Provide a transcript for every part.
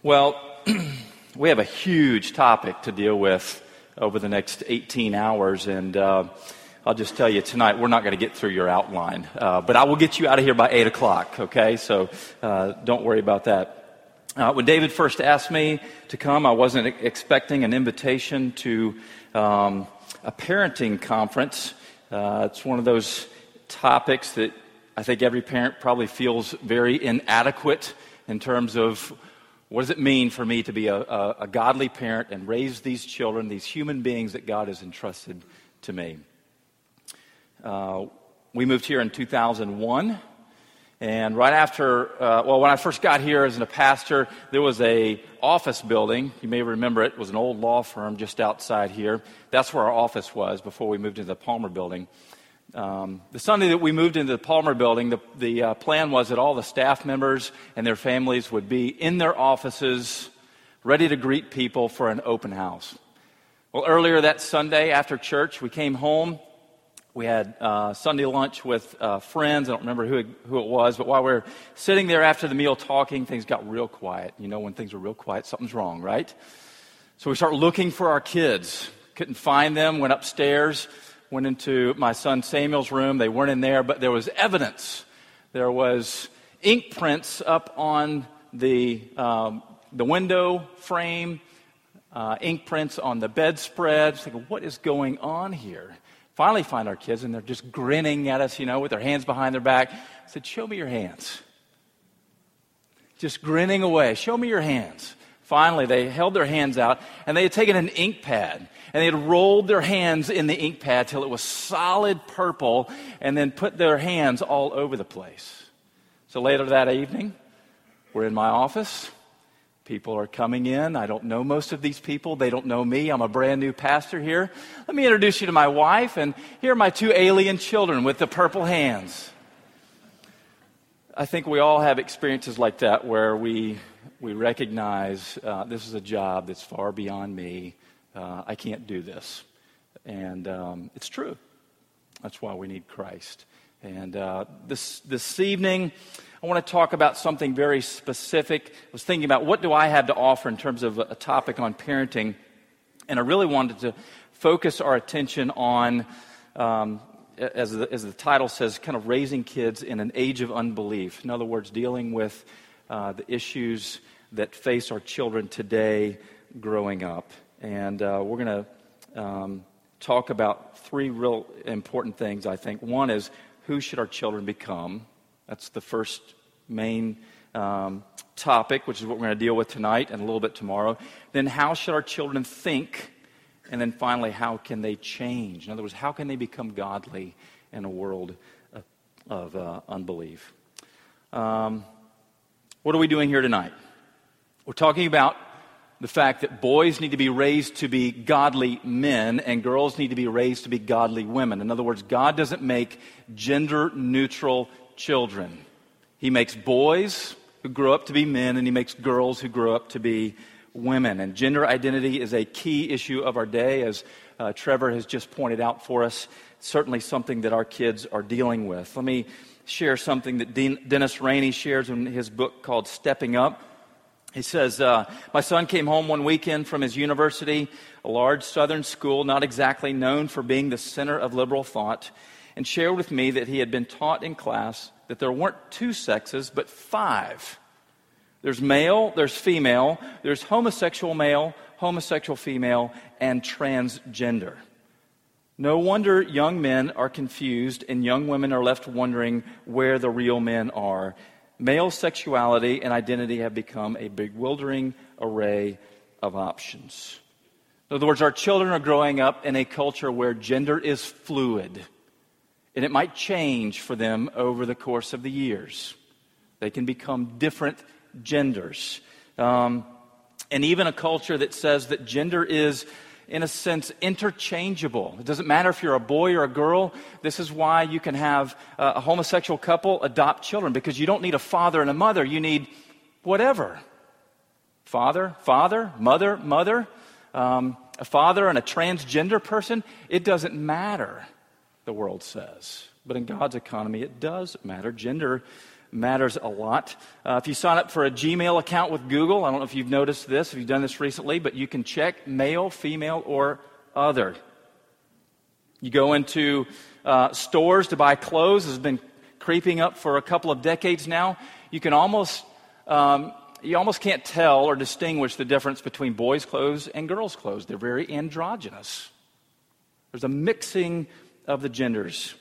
Well, we have a huge topic to deal with over the next 18 hours, and I'll just tell you tonight, we're not going to get through your outline, but I will get you out of here by 8 o'clock, okay? So don't worry about that. When David first asked me to come, I wasn't expecting an invitation to a parenting conference. It's one of those topics that I think every parent probably feels very inadequate in terms of what does it mean for me to be a godly parent and raise these children, these human beings that God has entrusted to me. We moved here in 2001, and right after, when I first got here as a pastor, there was a office building. You may remember it was an old law firm just outside here. That's where our office was before we moved into the Palmer building. The Sunday that we moved into the Palmer building, the plan was that all the staff members and their families would be in their offices, ready to greet people for an open house. Well, earlier that Sunday after church, we came home. We had Sunday lunch with friends. I don't remember who it was, but while we were sitting there after the meal talking, things got real quiet. You know, when things are real quiet, something's wrong, right? So we start looking for our kids. Couldn't find them, went upstairs. Went into my son Samuel's room. They weren't in there, but there was evidence. There was ink prints up on the window frame, ink prints on the bedspread. Thinking, what is going on here? Finally find our kids, and they're just grinning at us, with their hands behind their back. I said, show me your hands. Just grinning away. Show me your hands. Finally, they held their hands out, and they had taken an ink pad, and they had rolled their hands in the ink pad till it was solid purple, and then put their hands all over the place. So later that evening, we're in my office. People are coming in. I don't know most of these people. They don't know me. I'm a brand new pastor here. Let me introduce you to my wife, and here are my two alien children with the purple hands. I think we all have experiences like that where we recognize this is a job that's far beyond me. I can't do this. And it's true. That's why we need Christ. And this evening, I want to talk about something very specific. I was thinking about what do I have to offer in terms of a topic on parenting. And I really wanted to focus our attention on, as the title says, kind of raising kids in an age of unbelief. In other words, dealing with the issues that face our children today growing up. And we're going to talk about three real important things, I think. One is, who should our children become? That's the first main topic, which is what we're going to deal with tonight and a little bit tomorrow. Then, how should our children think? And then finally, how can they change? In other words, how can they become godly in a world of unbelief? What are we doing here tonight? We're talking about the fact that boys need to be raised to be godly men and girls need to be raised to be godly women. In other words, God doesn't make gender-neutral children. He makes boys who grow up to be men, and he makes girls who grow up to be women. And gender identity is a key issue of our day, as Trevor has just pointed out for us. It's certainly something that our kids are dealing with. Let me share something that Dennis Rainey shares in his book called Stepping Up. He says, my son came home one weekend from his university, a large southern school, not exactly known for being the center of liberal thought, and shared with me that he had been taught in class that there weren't two sexes, but five. There's male, there's female, there's homosexual male, homosexual female, and transgender. No wonder young men are confused and young women are left wondering where the real men are. Male sexuality and identity have become a bewildering array of options. In other words, our children are growing up in a culture where gender is fluid, and it might change for them over the course of the years. They can become different genders. And even a culture that says that gender is, in a sense, interchangeable. It doesn't matter if you're a boy or a girl. This is why you can have a homosexual couple adopt children, because you don't need a father and a mother. You need whatever. Father, mother, a father and a transgender person. It doesn't matter, the world says. But in God's economy, it does matter. Gender matters a lot. If you sign up for a Gmail account with Google, I don't know if you've noticed this, if you've done this recently, but you can check male, female, or other. You go into stores to buy clothes. This has been creeping up for a couple of decades now. You can almost can't tell or distinguish the difference between boys' clothes and girls' clothes. They're very androgynous. There's a mixing of the genders.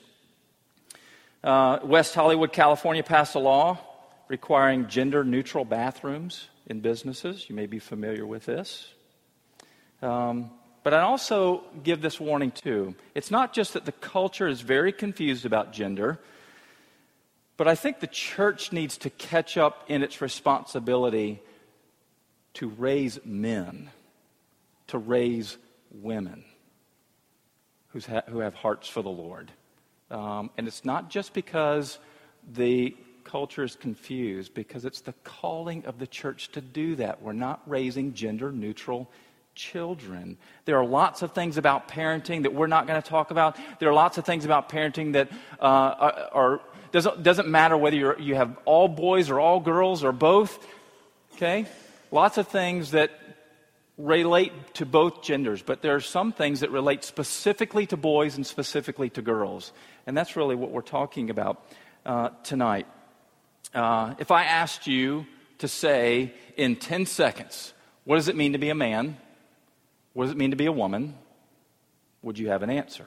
West Hollywood, California passed a law requiring gender-neutral bathrooms in businesses. You may be familiar with this. But I also give this warning too. It's not just that the culture is very confused about gender, but I think the church needs to catch up in its responsibility to raise men, to raise women who have hearts for the Lord. And it's not just because the culture is confused, because it's the calling of the church to do that. We're not raising gender-neutral children. There are lots of things about parenting that we're not going to talk about. There are lots of things about parenting that doesn't matter whether you have all boys or all girls or both. Okay? Lots of things that relate to both genders, but there are some things that relate specifically to boys and specifically to girls. And that's really what we're talking about tonight. If I asked you to say in 10 seconds, what does it mean to be a man? What does it mean to be a woman? Would you have an answer?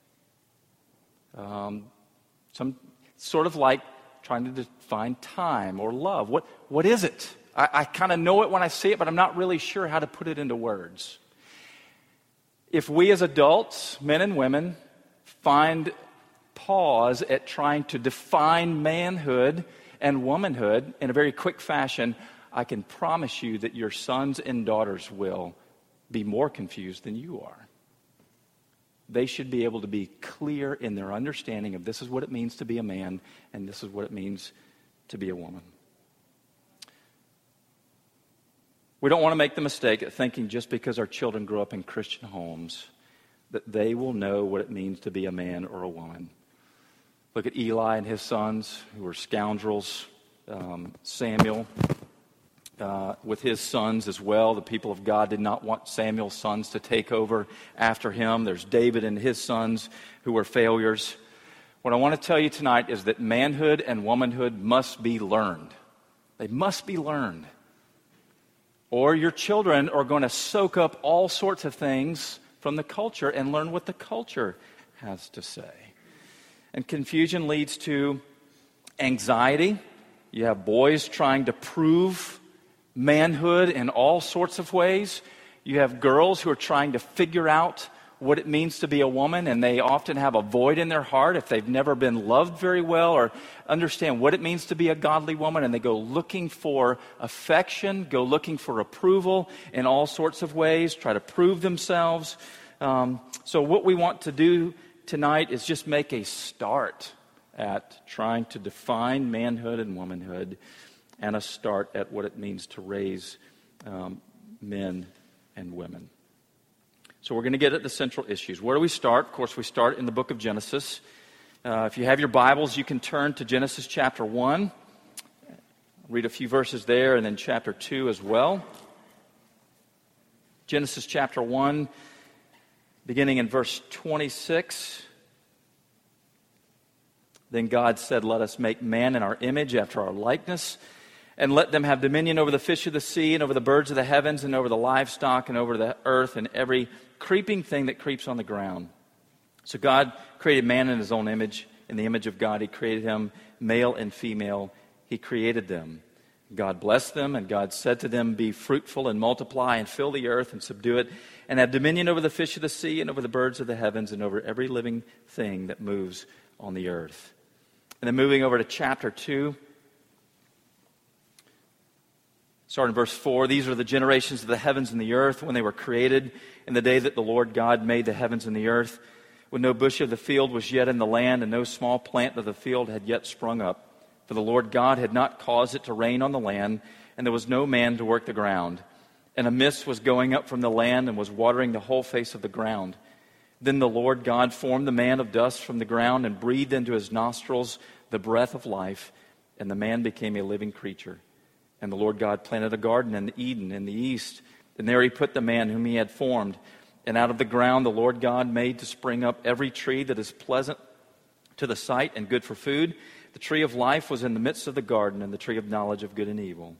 Some sort of like trying to define time or love. What is it? I kind of know it when I see it, but I'm not really sure how to put it into words. If we as adults, men and women, find pause at trying to define manhood and womanhood in a very quick fashion, I can promise you that your sons and daughters will be more confused than you are. They should be able to be clear in their understanding of this is what it means to be a man and this is what it means to be a woman. We don't want to make the mistake of thinking just because our children grow up in Christian homes that they will know what it means to be a man or a woman. Look at Eli and his sons who were scoundrels. Samuel with his sons as well. The people of God did not want Samuel's sons to take over after him. There's David and his sons who were failures. What I want to tell you tonight is that manhood and womanhood must be learned. They must be learned. Or your children are going to soak up all sorts of things from the culture and learn what the culture has to say. And confusion leads to anxiety. You have boys trying to prove manhood in all sorts of ways. You have girls who are trying to figure out what it means to be a woman, and they often have a void in their heart if they've never been loved very well or understand what it means to be a godly woman, and they go looking for affection, go looking for approval in all sorts of ways, try to prove themselves. So what we want to do tonight is just make a start at trying to define manhood and womanhood and a start at what it means to raise men and women. So we're going to get at the central issues. Where do we start? Of course, we start in the book of Genesis. If you have your Bibles, you can turn to Genesis chapter 1. Read a few verses there, and then chapter 2 as well. Genesis chapter 1, beginning in verse 26. Then God said, "Let us make man in our image, after our likeness, and let them have dominion over the fish of the sea, and over the birds of the heavens, and over the livestock, and over the earth, and every creeping thing that creeps on the ground." So God created man in his own image. In the image of God, he created him, male and female. He created them. God blessed them, and God said to them, "Be fruitful and multiply, and fill the earth and subdue it, and have dominion over the fish of the sea, and over the birds of the heavens, and over every living thing that moves on the earth." And then moving over to chapter 2, starting in verse 4, "These are the generations of the heavens and the earth when they were created, in the day that the Lord God made the heavens and the earth, when no bush of the field was yet in the land, and no small plant of the field had yet sprung up. For the Lord God had not caused it to rain on the land, and there was no man to work the ground. And a mist was going up from the land and was watering the whole face of the ground. Then the Lord God formed the man of dust from the ground and breathed into his nostrils the breath of life, and the man became a living creature. And the Lord God planted a garden in Eden in the east, and there he put the man whom he had formed. And out of the ground the Lord God made to spring up every tree that is pleasant to the sight and good for food. The tree of life was in the midst of the garden, and the tree of knowledge of good and evil.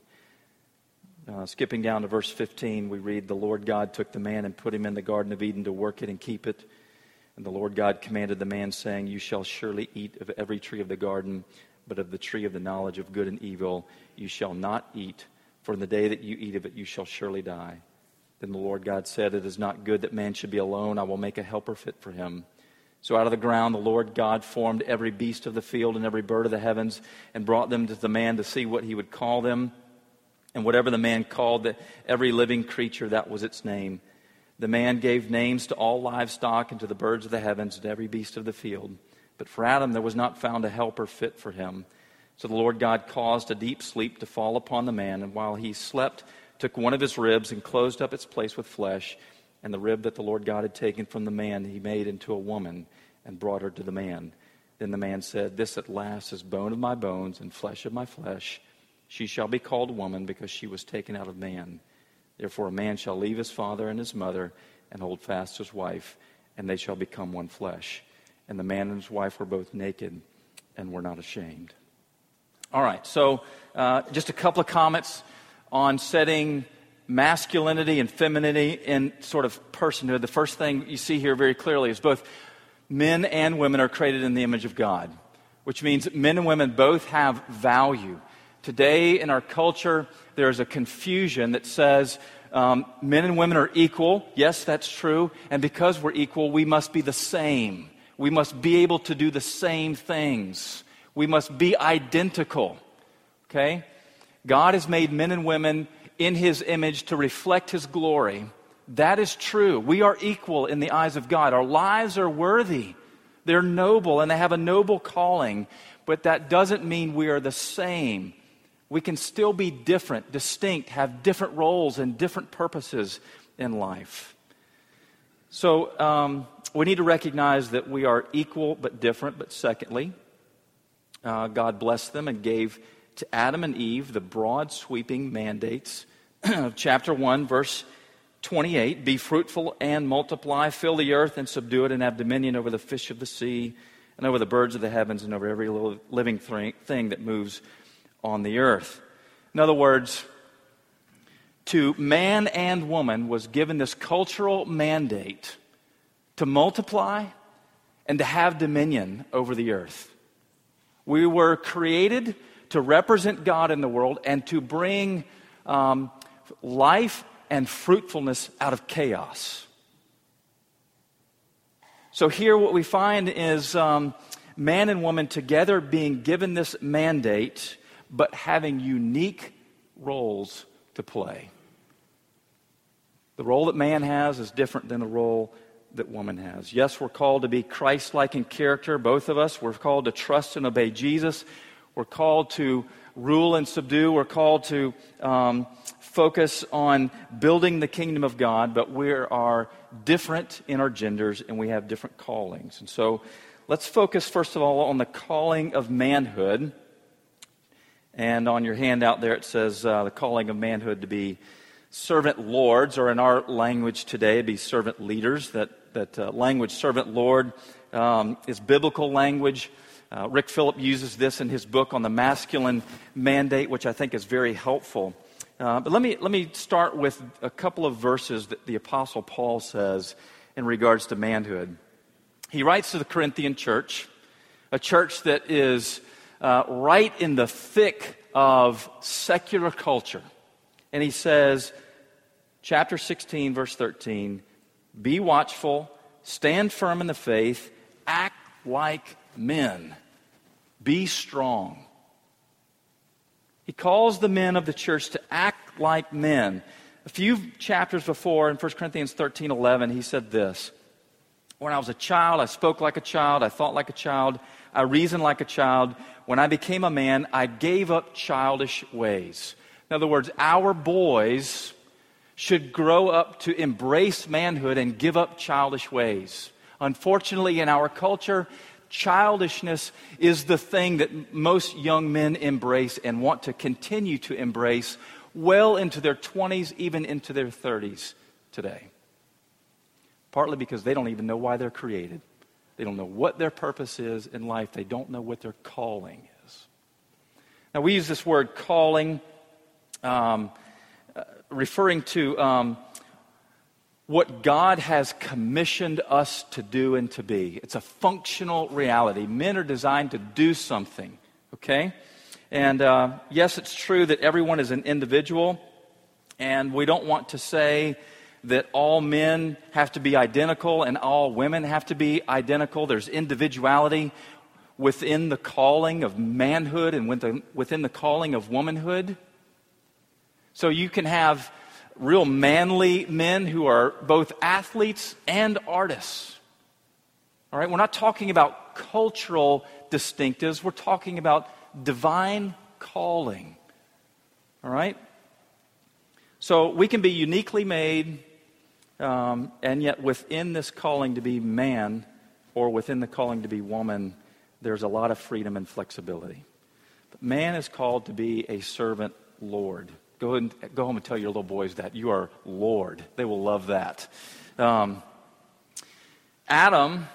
Skipping down to verse 15, we read, the Lord God took the man and put him in the Garden of Eden to work it and keep it. And the Lord God commanded the man, saying, you shall surely eat of every tree of the garden, but of the tree of the knowledge of good and evil you shall not eat, for in the day that you eat of it you shall surely die. Then the Lord God said, it is not good that man should be alone. I will make a helper fit for him. So out of the ground the Lord God formed every beast of the field and every bird of the heavens, and brought them to the man to see what he would call them. And whatever the man called every living creature, that was its name. The man gave names to all livestock and to the birds of the heavens and every beast of the field. But for Adam there was not found a helper fit for him. So the Lord God caused a deep sleep to fall upon the man, and while he slept, took one of his ribs and closed up its place with flesh. And the rib that the Lord God had taken from the man he made into a woman and brought her to the man. Then the man said, this at last is bone of my bones and flesh of my flesh. She shall be called woman because she was taken out of man. Therefore a man shall leave his father and his mother and hold fast his wife, and they shall become one flesh. And the man and his wife were both naked and were not ashamed. All right, so just a couple of comments on setting masculinity and femininity in sort of personhood. The first thing you see here very clearly is both men and women are created in the image of God, which means men and women both have value. Today in our culture, there's a confusion that says men and women are equal. Yes, that's true. And because we're equal, we must be the same. We must be able to do the same things. We must be identical. Okay? God has made men and women in His image to reflect His glory. That is true. We are equal in the eyes of God. Our lives are worthy. They're noble and they have a noble calling. But that doesn't mean we are the same. We can still be different, distinct, have different roles and different purposes in life. So we need to recognize that we are equal but different. But secondly, God blessed them and gave to Adam and Eve the broad sweeping mandates of chapter 1, verse 28. Be fruitful and multiply, fill the earth and subdue it, and have dominion over the fish of the sea and over the birds of the heavens and over every living thing that moves on the earth. In other words, to man and woman was given this cultural mandate to multiply and to have dominion over the earth. We were created to represent God in the world and to bring life and fruitfulness out of chaos. So here what we find is man and woman together being given this mandate, but having unique roles to play. The role that man has is different than the role that woman has. Yes, we're called to be Christ-like in character, both of us. We're called to trust and obey Jesus. We're called to rule and subdue. We're called to focus on building the kingdom of God, but we are different in our genders and we have different callings. And so let's focus first of all on the calling of manhood. And on your handout there it says the calling of manhood to be servant lords, or in our language today, be servant leaders. That language, servant lord, is biblical language. Rick Phillip uses this in his book on the masculine mandate, which I think is very helpful. But let me start with a couple of verses that the Apostle Paul says in regards to manhood. He writes to the Corinthian church, a church that is right in the thick of secular culture. And he says, chapter 16, verse 13, be watchful, stand firm in the faith, act like men. Be strong. He calls the men of the church to act like men. A few chapters before, in 1 Corinthians 13:11, he said this: when I was a child, I spoke like a child, I thought like a child, I reasoned like a child. When I became a man, I gave up childish ways. In other words, our boys should grow up to embrace manhood and give up childish ways. Unfortunately, in our culture, childishness is the thing that most young men embrace and want to continue to embrace well into their 20s, even into their 30s today. Partly because they don't even know why they're created. They don't know what their purpose is in life. They don't know what their calling is. Now, we use this word calling, referring to what God has commissioned us to do and to be. It's a functional reality. Men are designed to do something, okay? And yes, it's true that everyone is an individual, and we don't want to say that all men have to be identical and all women have to be identical. There's individuality within the calling of manhood and within the calling of womanhood. So you can have real manly men who are both athletes and artists. All right, we're not talking about cultural distinctives. We're talking about divine calling. All right? So we can be uniquely made, and yet within this calling to be man or within the calling to be woman, there's a lot of freedom and flexibility. But man is called to be a servant Lord. Go home and tell your little boys that. You are Lord. They will love that. Adam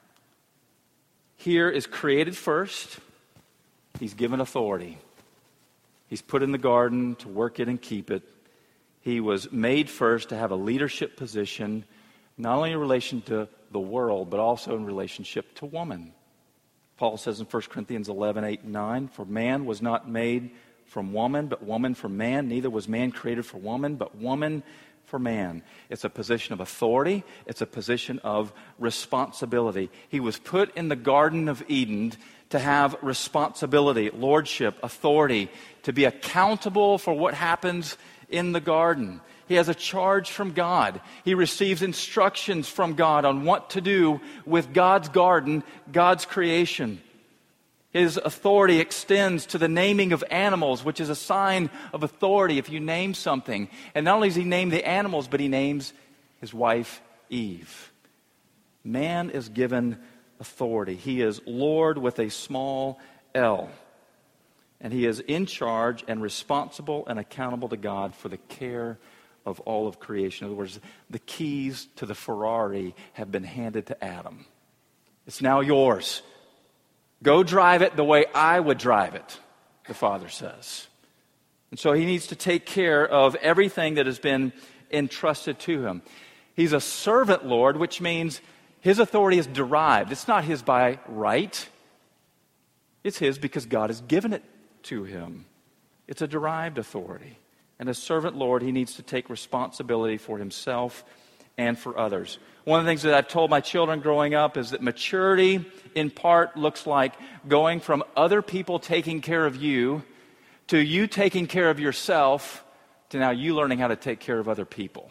here is created first. He's given authority. He's put in the garden to work it and keep it. He was made first to have a leadership position, not only in relation to the world, but also in relationship to woman. Paul says in 1 Corinthians 11, 8, and 9, "For man was not made from woman, but woman from man. Neither was man created for woman, but woman for man." It's a position of authority. It's a position of responsibility. He was put in the Garden of Eden to have responsibility, lordship, authority, to be accountable for what happens in the garden. He has a charge from God. He receives instructions from God on what to do with God's garden, God's creation. His authority extends to the naming of animals, which is a sign of authority if you name something. And not only does he name the animals, but he names his wife Eve. Man is given authority. He is Lord with a small L. And he is in charge and responsible and accountable to God for the care of all of creation. In other words, the keys to the Ferrari have been handed to Adam. It's now yours. Go drive it the way I would drive it, the Father says. And so he needs to take care of everything that has been entrusted to him. He's a servant Lord, which means his authority is derived. It's not his by right. It's his because God has given it to him. It's a derived authority. And as servant Lord, he needs to take responsibility for himself and for others. One of the things that I've told my children growing up is that maturity, in part, looks like going from other people taking care of you to you taking care of yourself to now you learning how to take care of other people.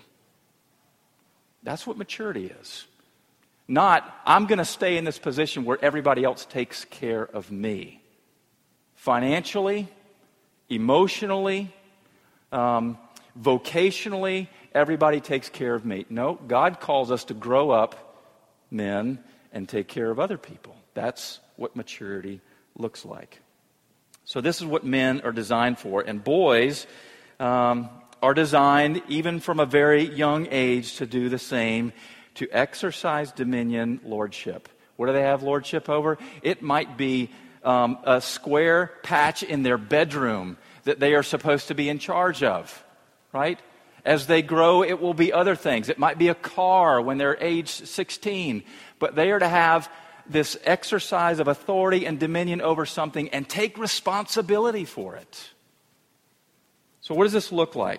That's what maturity is. Not, I'm going to stay in this position where everybody else takes care of me. Financially, emotionally, vocationally, everybody takes care of me. No, God calls us to grow up, men, and take care of other people. That's what maturity looks like. So this is what men are designed for. And boys are designed, even from a very young age, to do the same, to exercise dominion, lordship. What do they have lordship over? It might be a square patch in their bedroom that they are supposed to be in charge of, right? As they grow, it will be other things. It might be a car when they're age 16. But they are to have this exercise of authority and dominion over something and take responsibility for it. So what does this look like?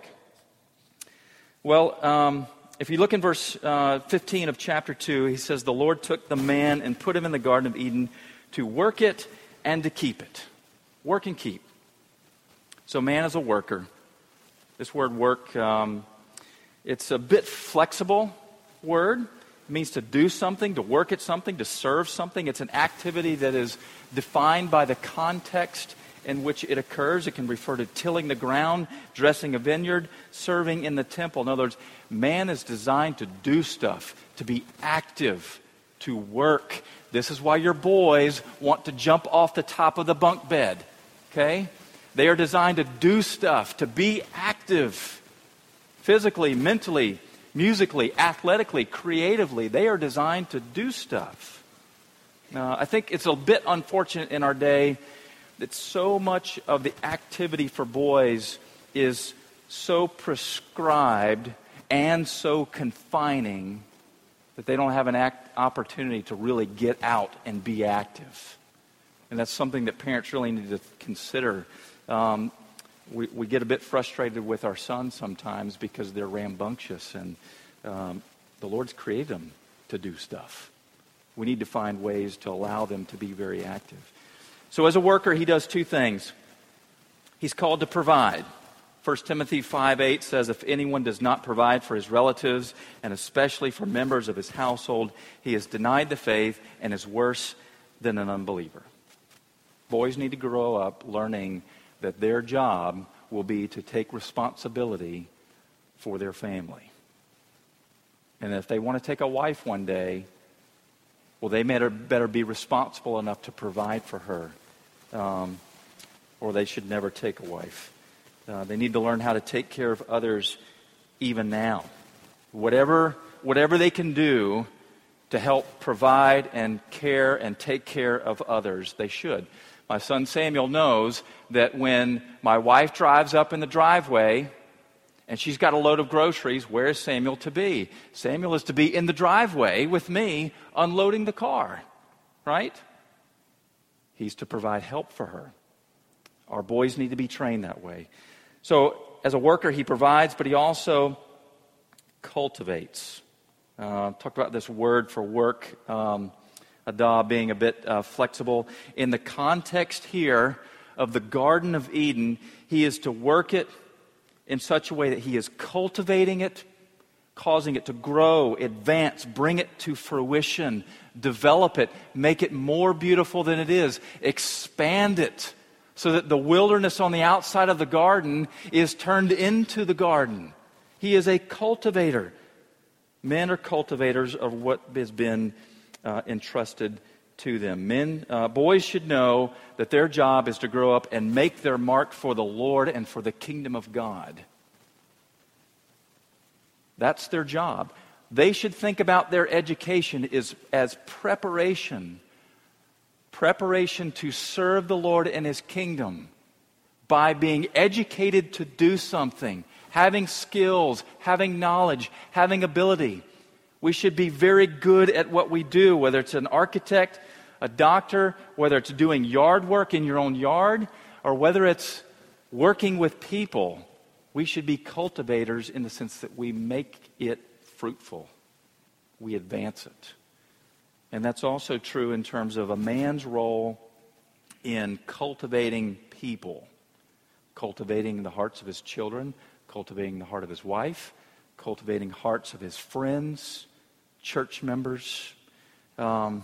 Well, if you look in verse 15 of chapter 2, he says, "The Lord took the man and put him in the Garden of Eden to work it and to keep it." Work and keep. So man is a worker. This word work, it's a bit flexible word. It means to do something, to work at something, to serve something. It's an activity that is defined by the context in which it occurs. It can refer to tilling the ground, dressing a vineyard, serving in the temple. In other words, man is designed to do stuff, to be active to work. This is why your boys want to jump off the top of the bunk bed, okay? They are designed to do stuff, to be active, physically, mentally, musically, athletically, creatively. They are designed to do stuff. I think it's a bit unfortunate in our day that so much of the activity for boys is so prescribed and so confining that they don't have an opportunity to really get out and be active. And that's something that parents really need to consider. We get a bit frustrated with our sons sometimes because they're rambunctious, and the Lord's created them to do stuff. We need to find ways to allow them to be very active. So as a worker, he does two things. He's called to provide. 1 Timothy 5:8 says, if anyone does not provide for his relatives, and especially for members of his household, he has denied the faith and is worse than an unbeliever. Boys need to grow up learning that their job will be to take responsibility for their family. And if they want to take a wife one day, well, they better be responsible enough to provide for her, or they should never take a wife. They need to learn how to take care of others even now. Whatever they can do to help provide and care and take care of others, they should. My son Samuel knows that when my wife drives up in the driveway and she's got a load of groceries, where is Samuel to be? Samuel is to be in the driveway with me unloading the car, right? He's to provide help for her. Our boys need to be trained that way. So as a worker, he provides, but he also cultivates. Talked about this word for work, adah, being a bit flexible. In the context here of the Garden of Eden, he is to work it in such a way that he is cultivating it, causing it to grow, advance, bring it to fruition, develop it, make it more beautiful than it is, expand it, so that the wilderness on the outside of the garden is turned into the garden. He is a cultivator. Men are cultivators of what has been entrusted to them. Boys should know that their job is to grow up and make their mark for the Lord and for the kingdom of God. That's their job. They should think about their education as preparation to serve the Lord and His kingdom by being educated to do something, having skills, having knowledge, having ability. We should be very good at what we do, whether it's an architect, a doctor, whether it's doing yard work in your own yard, or whether it's working with people. We should be cultivators in the sense that we make it fruitful. We advance it. And that's also true in terms of a man's role in cultivating people, cultivating the hearts of his children, cultivating the heart of his wife, cultivating hearts of his friends, church members. Now,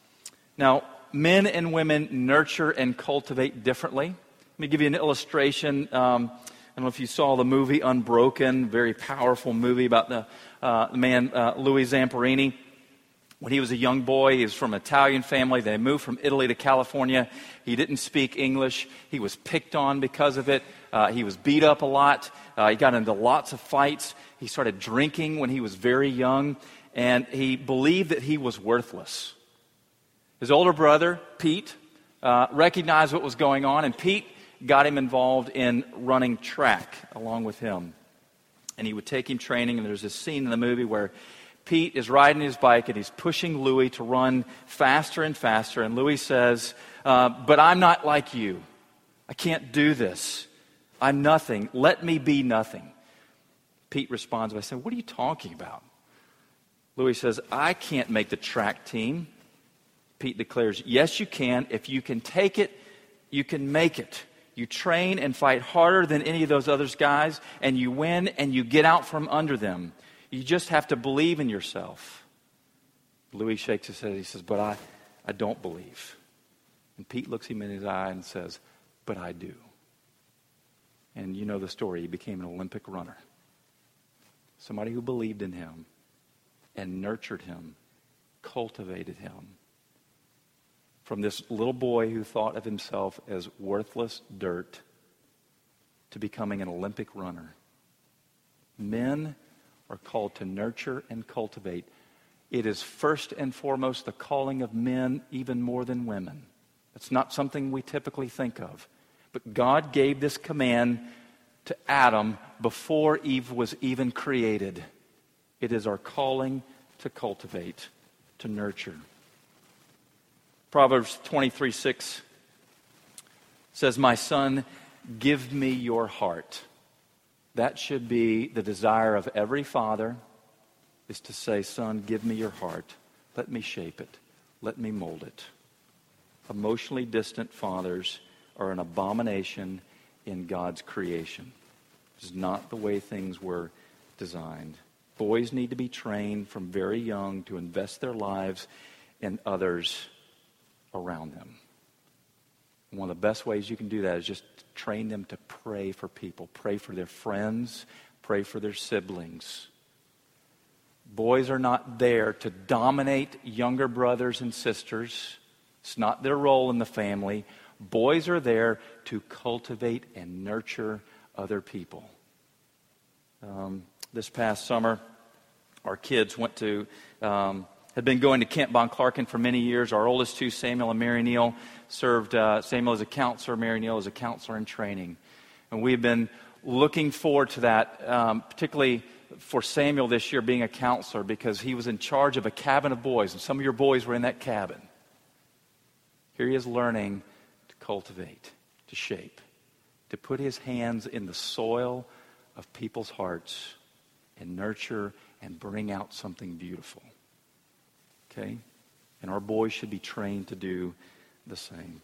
men and women nurture and cultivate differently. Let me give you an illustration. I don't know if you saw the movie Unbroken, very powerful movie about the man Louis Zamperini. When he was a young boy, he was from an Italian family. They moved from Italy to California. He didn't speak English. He was picked on because of it. He was beat up a lot. He got into lots of fights. He started drinking when he was very young, and he believed that he was worthless. His older brother, Pete, recognized what was going on, and Pete got him involved in running track along with him. And he would take him training, and there's this scene in the movie where Pete is riding his bike and he's pushing Louis to run faster and faster. And Louis says, but I'm not like you. I can't do this. I'm nothing. Let me be nothing. Pete responds by saying, what are you talking about? Louis says, I can't make the track team. Pete declares, yes, you can. If you can take it, you can make it. You train and fight harder than any of those other guys, and you win and you get out from under them. You just have to believe in yourself. Louis shakes his head. He says, but I don't believe. And Pete looks him in his eye and says, but I do. And you know the story. He became an Olympic runner. Somebody who believed in him and nurtured him cultivated him. From this little boy who thought of himself as worthless dirt to becoming an Olympic runner. Men are called to nurture and cultivate. It is first and foremost the calling of men even more than women. It's not something we typically think of. But God gave this command to Adam before Eve was even created. It is our calling to cultivate, to nurture. Proverbs 23:6 says, "My son, give me your heart." That should be the desire of every father, is to say, "Son, give me your heart. Let me shape it. Let me mold it." Emotionally distant fathers are an abomination in God's creation. It's not the way things were designed. Boys need to be trained from very young to invest their lives in others around them. One of the best ways you can do that is just train them to pray for people. Pray for their friends. Pray for their siblings. Boys are not there to dominate younger brothers and sisters. It's not their role in the family. Boys are there to cultivate and nurture other people. This past summer, our kids went to, had been going to Camp Bon Clarkin for many years. Our oldest two, Samuel and Mary Neal, served Samuel as a counselor, Mary Neal as a counselor in training. And we've been looking forward to that, particularly for Samuel this year being a counselor, because he was in charge of a cabin of boys, and some of your boys were in that cabin. Here he is learning to cultivate, to shape, to put his hands in the soil of people's hearts and nurture and bring out something beautiful. Okay? And our boys should be trained to do the same.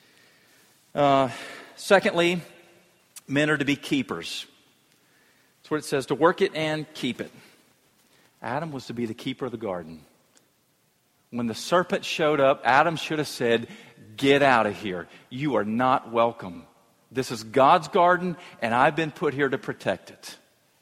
Secondly, men are to be keepers. That's what it says, to work it and keep it. Adam was to be the keeper of the garden. When the serpent showed up, Adam should have said, "Get out of here. You are not welcome. This is God's garden, and I've been put here to protect it."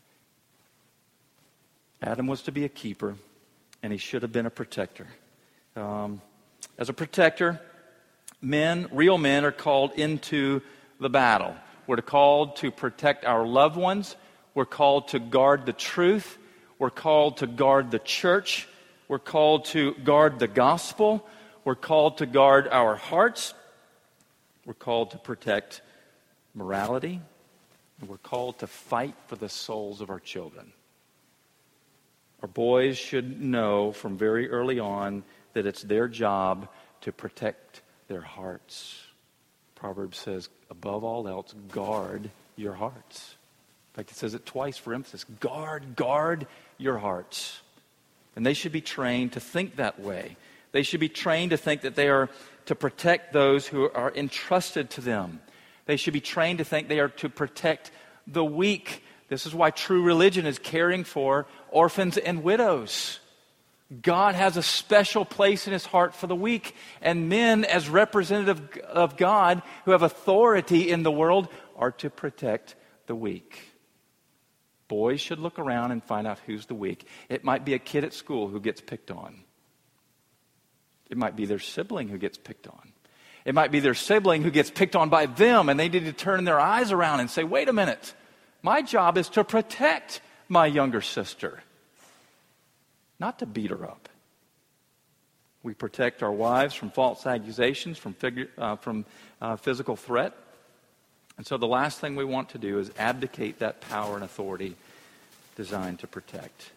Adam was to be a keeper, and he should have been a protector. As a protector, real men are called into the battle. We're called to protect our loved ones. We're called to guard the truth. We're called to guard the church. We're called to guard the gospel. We're called to guard our hearts. We're called to protect morality. And we're called to fight for the souls of our children. Our boys should know from very early on that it's their job to protect their hearts. Proverbs says, above all else, guard your hearts. In fact, it says it twice for emphasis. Guard your hearts. And they should be trained to think that way. They should be trained to think that they are to protect those who are entrusted to them. They should be trained to think they are to protect the weak. This is why true religion is caring for orphans and widows. God has a special place in his heart for the weak. And men, as representative of God, who have authority in the world, are to protect the weak. Boys should look around and find out who's the weak. It might be a kid at school who gets picked on. It might be their sibling who gets picked on. It might be their sibling who gets picked on by them, and they need to turn their eyes around and say, wait a minute, my job is to protect my younger sister, not to beat her up. We protect our wives from false accusations, from physical threat. And so the last thing we want to do is abdicate that power and authority designed to protect.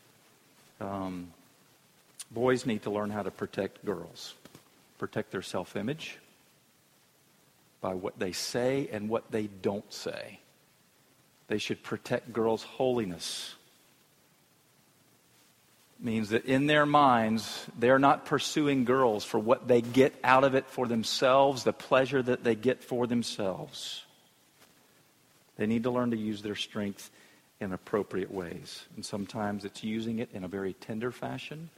Boys need to learn how to protect girls. Protect their self-image by what they say and what they don't say. They should protect girls' holiness. It means that in their minds, they're not pursuing girls for what they get out of it for themselves, the pleasure that they get for themselves. They need to learn to use their strength in appropriate ways. And sometimes it's using it in a very tender fashion.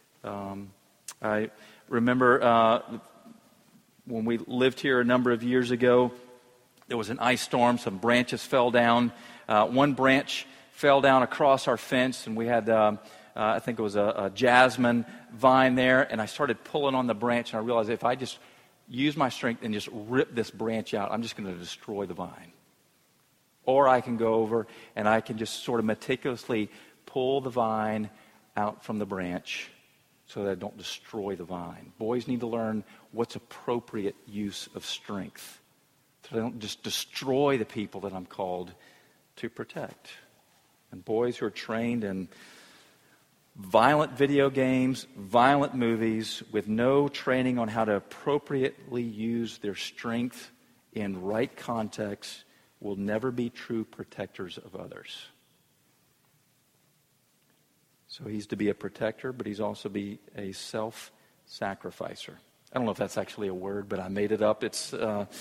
I remember when we lived here a number of years ago, there was an ice storm. Some branches fell down. One branch fell down across our fence, and we had I think it was a jasmine vine there, and I started pulling on the branch, and I realized if I just use my strength and just rip this branch out, I'm just going to destroy the vine. Or I can go over and I can just sort of meticulously pull the vine out from the branch so that I don't destroy the vine. Boys need to learn what's appropriate use of strength so they don't just destroy the people that I'm called to protect. And boys who are trained in violent video games, violent movies, with no training on how to appropriately use their strength in right context will never be true protectors of others. So he's to be a protector, but he's also be a self-sacrificer. I don't know if that's actually a word, but I made it up. It's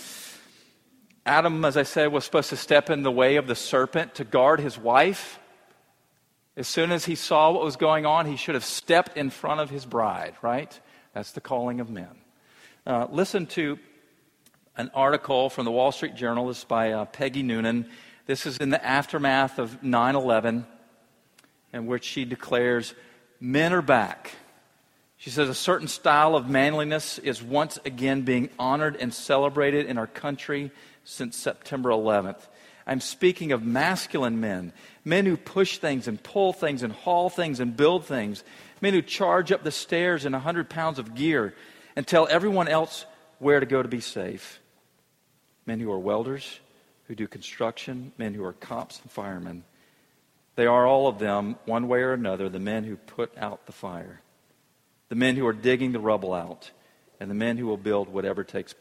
Adam, as I said, was supposed to step in the way of the serpent to guard his wife. As soon as he saw what was going on, he should have stepped in front of his bride, right? That's the calling of men. Listen to an article from the Wall Street Journal. This is by Peggy Noonan. This is in the aftermath of 9/11, in which she declares, men are back. She says, a certain style of manliness is once again being honored and celebrated in our country since September 11th. I'm speaking of masculine men, men who push things and pull things and haul things and build things, men who charge up the stairs in 100 pounds of gear and tell everyone else where to go to be safe. Men who are welders, who do construction, men who are cops and firemen. They are all of them, one way or another, the men who put out the fire, the men who are digging the rubble out, and the men who will build whatever takes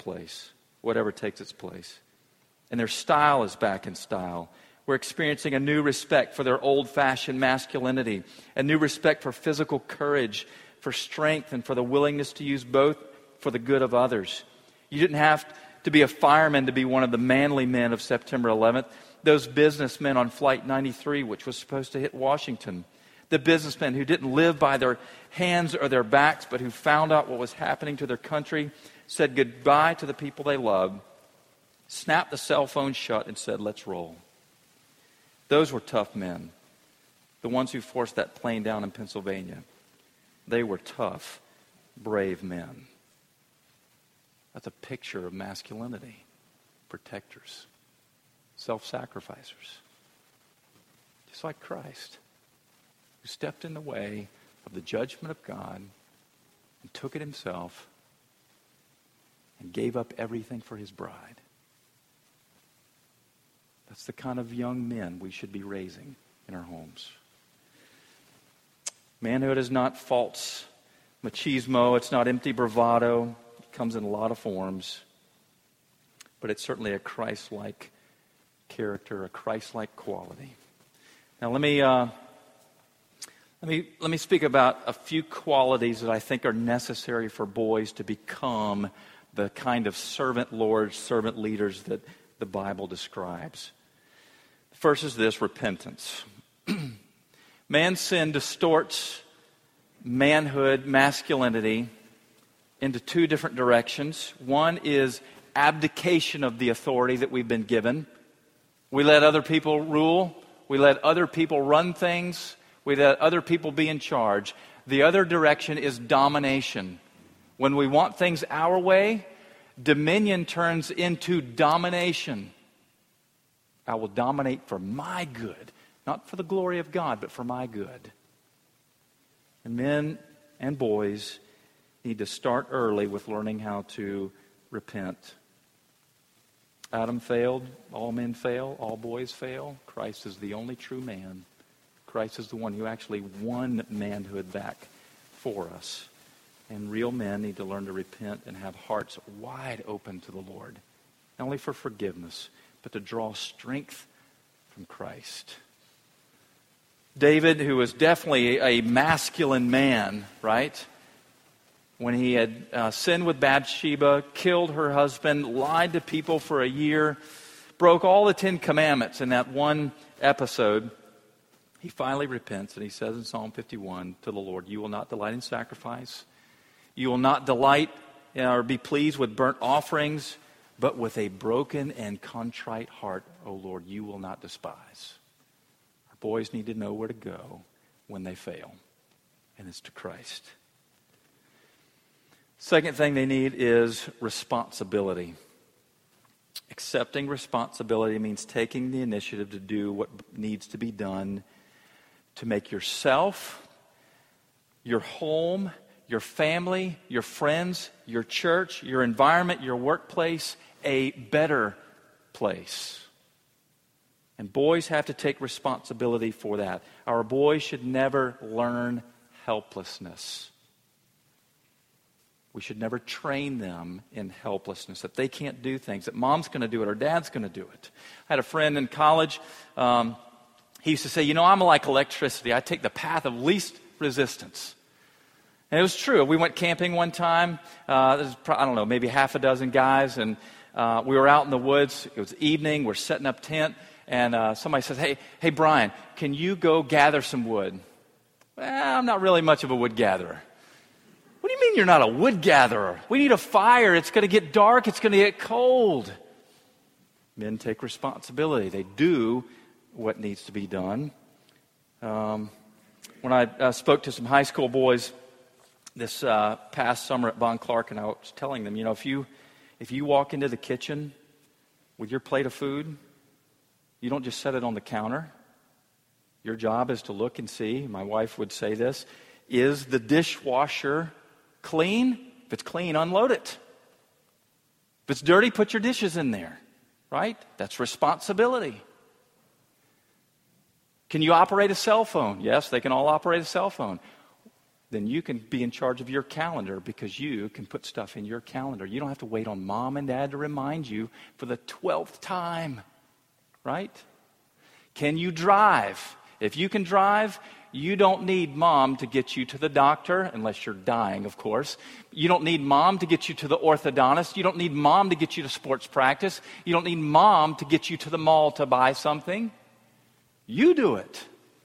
its place. And their style is back in style. We're experiencing a new respect for their old-fashioned masculinity, a new respect for physical courage, for strength, and for the willingness to use both for the good of others. You didn't have to be a fireman to be one of the manly men of September 11th. Those businessmen on Flight 93, which was supposed to hit Washington. The businessmen who didn't live by their hands or their backs, but who found out what was happening to their country, said goodbye to the people they loved, snapped the cell phone shut and said, let's roll. Those were tough men. The ones who forced that plane down in Pennsylvania. They were tough, brave men. That's a picture of masculinity. Protectors. Self-sacrificers. Just like Christ, who stepped in the way of the judgment of God and took it himself and gave up everything for his bride. That's the kind of young men we should be raising in our homes. Manhood is not false machismo. It's not empty bravado. It comes in a lot of forms. But it's certainly a Christ-like character, a Christ-like quality. Now let me speak about a few qualities that I think are necessary for boys to become the kind of servant lords, servant leaders that the Bible describes. First is this: repentance. Man's sin distorts manhood, masculinity, into two different directions. One is abdication of the authority that we've been given. We let other people rule. We let other people run things. We let other people be in charge. The other direction is domination. When we want things our way, dominion turns into domination. I will dominate for my good, not for the glory of God, but for my good. And men and boys need to start early with learning how to repent. Adam failed, all men fail, all boys fail. Christ is the only true man. Christ is the one who actually won manhood back for us. And real men need to learn to repent and have hearts wide open to the Lord. Not only for forgiveness, but to draw strength from Christ. David, who was definitely a masculine man, right? When he had sinned with Bathsheba, killed her husband, lied to people for a year, broke all the 10 commandments in that one episode, he finally repents, and he says in Psalm 51 to the Lord, you will not delight in sacrifice. You will not delight or be pleased with burnt offerings, but with a broken and contrite heart, O Lord, you will not despise. Our boys need to know where to go when they fail. and it's to Christ. Second thing they need is responsibility. Accepting responsibility means taking the initiative to do what needs to be done to make yourself, your home, your family, your friends, your church, your environment, your workplace a better place. And boys have to take responsibility for that. Our boys should never learn helplessness. We should never train them in helplessness, that they can't do things, that mom's going to do it or dad's going to do it. I had a friend in college. He used to say, I'm like electricity. I take the path of least resistance. And it was true. We went camping one time. There's, maybe half a dozen guys. And we were out in the woods. It was evening. We're setting up tent. And somebody says, hey, Brian, can you go gather some wood? Well, I'm not really much of a wood gatherer. What do you mean you're not a wood gatherer? We need a fire. It's going to get dark. It's going to get cold. Men take responsibility. They do what needs to be done. When I spoke to some high school boys this past summer at Bon Clark, and I was telling them, if you walk into the kitchen with your plate of food, you don't just set it on the counter. Your job is to look and see. My wife would say this, is the dishwasher clean? If it's clean, unload it. If it's dirty, put your dishes in there, right? That's responsibility. Can you operate a cell phone? Yes, they can all operate a cell phone. Then you can be in charge of your calendar because you can put stuff in your calendar. You don't have to wait on mom and dad to remind you for the 12th time, right? Can you drive? If you can drive, you don't need mom to get you to the doctor, unless you're dying, of course. You don't need mom to get you to the orthodontist. You don't need mom to get you to sports practice. You don't need mom to get you to the mall to buy something. You do it.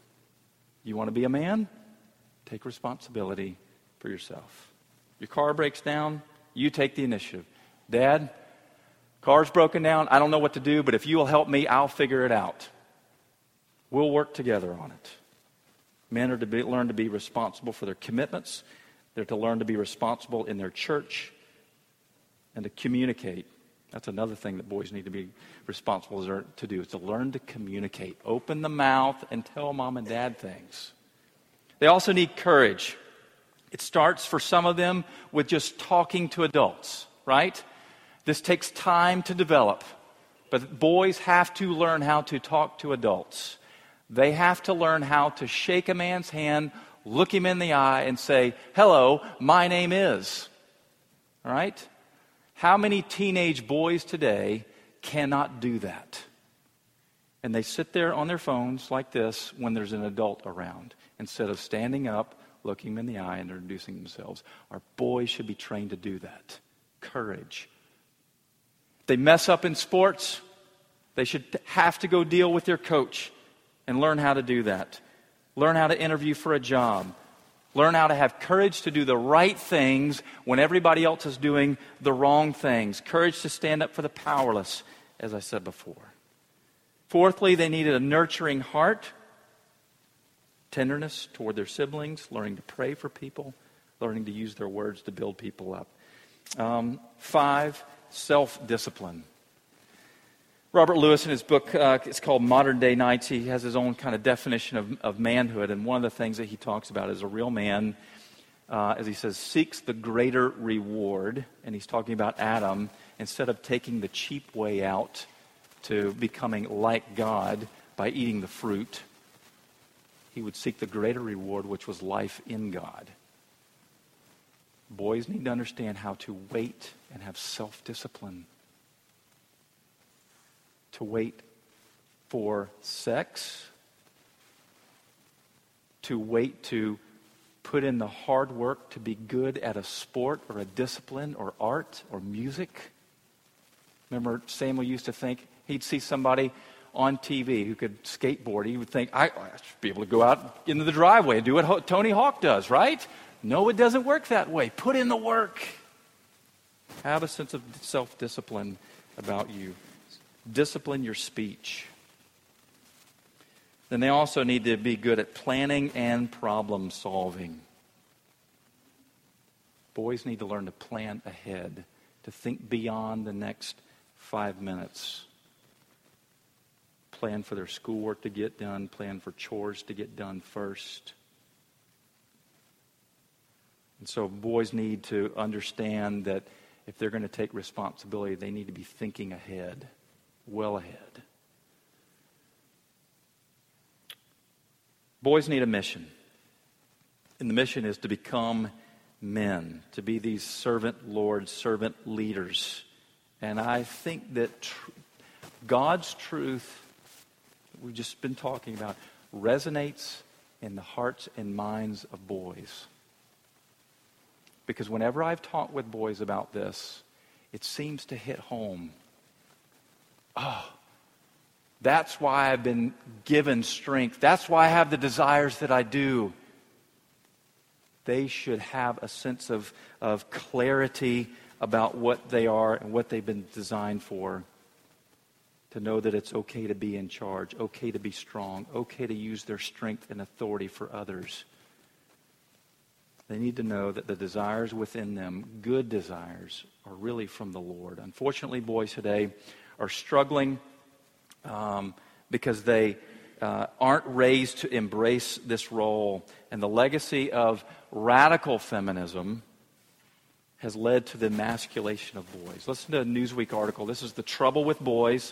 You want to be a man? Take responsibility for yourself. Your car breaks down, you take the initiative. Dad, car's broken down. I don't know what to do, but if you will help me, I'll figure it out. We'll work together on it. Men are to learn to be responsible for their commitments. They're to learn to be responsible in their church and to communicate. That's another thing that boys need to be responsible to do, is to learn to communicate. Open the mouth and tell mom and dad things. They also need courage. It starts for some of them with just talking to adults, right? This takes time to develop. But boys have to learn how to talk to adults. They have to learn how to shake a man's hand, look him in the eye, and say, hello, my name is. All right? How many teenage boys today cannot do that? And they sit there on their phones like this when there's an adult around, instead of standing up, looking them in the eye, and introducing themselves. Our boys should be trained to do that. Courage. If they mess up in sports, they should have to go deal with their coach and learn how to do that. Learn how to interview for a job. Learn how to have courage to do the right things when everybody else is doing the wrong things. Courage to stand up for the powerless, as I said before. Fourthly, they needed a nurturing heart, tenderness toward their siblings, learning to pray for people, learning to use their words to build people up. 5, self-discipline. Robert Lewis, in his book, it's called Modern Day Knights, he has his own kind of definition of manhood, and one of the things that he talks about is a real man, as he says, seeks the greater reward, and he's talking about Adam, instead of taking the cheap way out to becoming like God by eating the fruit, he would seek the greater reward, which was life in God. Boys need to understand how to wait and have self-discipline. To wait for sex, to wait to put in the hard work to be good at a sport or a discipline or art or music. Remember, Samuel used to think he'd see somebody on TV who could skateboard. He would think, I should be able to go out into the driveway and do what Tony Hawk does, right? No, it doesn't work that way. Put in the work. Have a sense of self-discipline about you. Discipline your speech. Then they also need to be good at planning and problem solving. Boys need to learn to plan ahead, to think beyond the next 5 minutes. Plan for their schoolwork to get done, plan for chores to get done first. And so boys need to understand that if they're going to take responsibility, they need to be thinking ahead, well ahead. Boys need a mission. And the mission is to become men, to be these servant lords, servant leaders. And I think that God's truth that we've just been talking about resonates in the hearts and minds of boys. Because whenever I've talked with boys about this, it seems to hit home. Oh, that's why I've been given strength. That's why I have the desires that I do. They should have a sense of clarity about what they are and what they've been designed for. To know that it's okay to be in charge, okay to be strong, okay to use their strength and authority for others. They need to know that the desires within them, good desires, are really from the Lord. Unfortunately, boys today are struggling because they aren't raised to embrace this role. And the legacy of radical feminism has led to the emasculation of boys. Listen to a Newsweek article. This is The Trouble with Boys,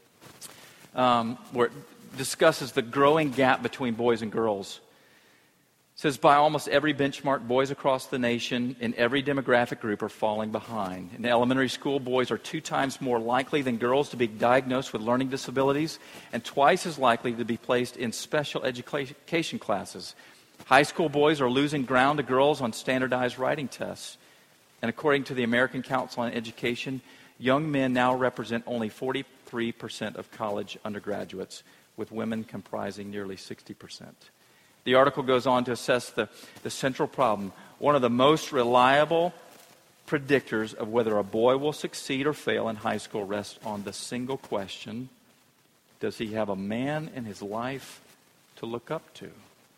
where it discusses the growing gap between boys and girls. It says, by almost every benchmark, boys across the nation in every demographic group are falling behind. In elementary school, boys are 2 times more likely than girls to be diagnosed with learning disabilities and twice as likely to be placed in special education classes. High school boys are losing ground to girls on standardized writing tests. And according to the American Council on Education, young men now represent only 43% of college undergraduates, with women comprising nearly 60%. The article goes on to assess the central problem. One of the most reliable predictors of whether a boy will succeed or fail in high school rests on the single question, does he have a man in his life to look up to?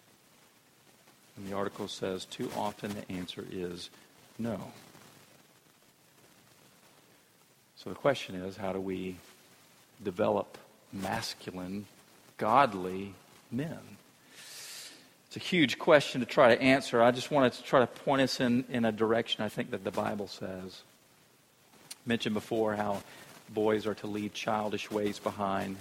And the article says too often the answer is no. So the question is, how do we develop masculine, godly men? It's a huge question to try to answer. I just wanted to try to point us in a direction I think that the Bible says. I mentioned before how boys are to leave childish ways behind.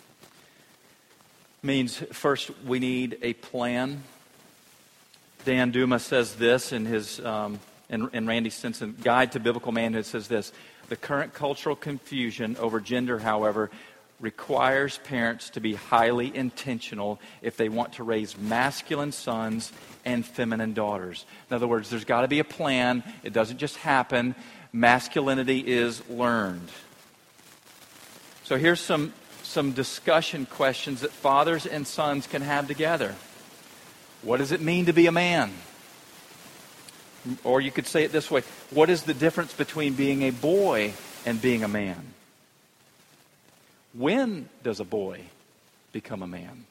Means first we need a plan. Dan Duma says this in his and Randy Stinson Guide to Biblical Manhood says this: the current cultural confusion over gender, however, requires parents to be highly intentional if they want to raise masculine sons and feminine daughters. In other words, there's got to be a plan. It doesn't just happen. Masculinity is learned. So here's some discussion questions that fathers and sons can have together. What does it mean to be a man? Or you could say it this way: what is the difference between being a boy and being a man? When does a boy become a man?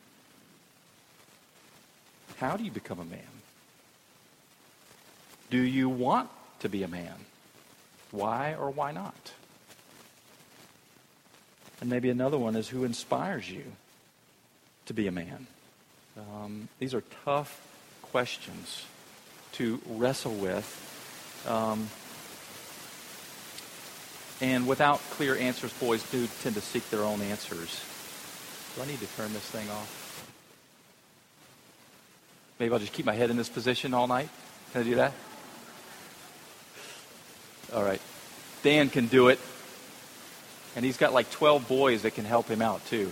How do you become a man? Do you want to be a man? Why or why not? And maybe another one is, who inspires you to be a man? These are tough questions to wrestle with. And without clear answers, boys do tend to seek their own answers. Do I need to turn this thing off? Maybe I'll just keep my head in this position all night. Can I do that? All right. Dan can do it. And he's got like 12 boys that can help him out too.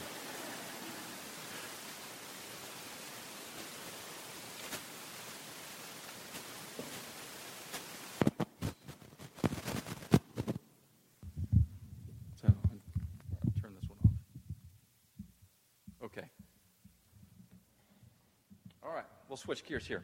We'll switch gears here.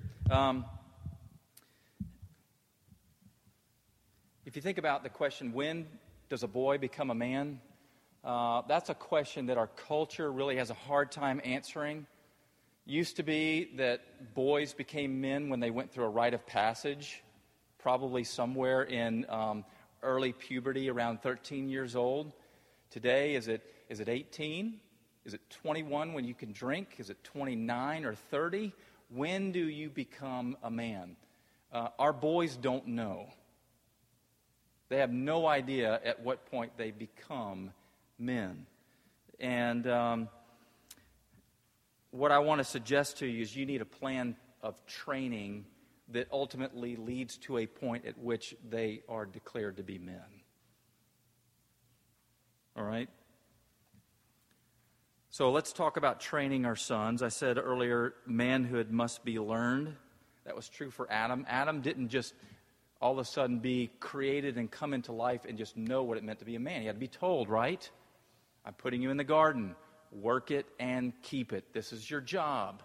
If you think about the question, when does a boy become a man? That's a question that our culture really has a hard time answering. Used to be that boys became men when they went through a rite of passage. probably somewhere in early puberty, around 13 years old. Today, is it 18? Is it 21 when you can drink? Is it 29 or 30? When do you become a man? Our boys don't know. They have no idea at what point they become men. And what I want to suggest to you is you need a plan of training that ultimately leads to a point at which they are declared to be men. All right? So let's talk about training our sons. I said earlier, manhood must be learned. That was true for Adam. Adam didn't just all of a sudden be created and come into life and just know what it meant to be a man. He had to be told, right? I'm putting you in the garden. Work it and keep it. This is your job.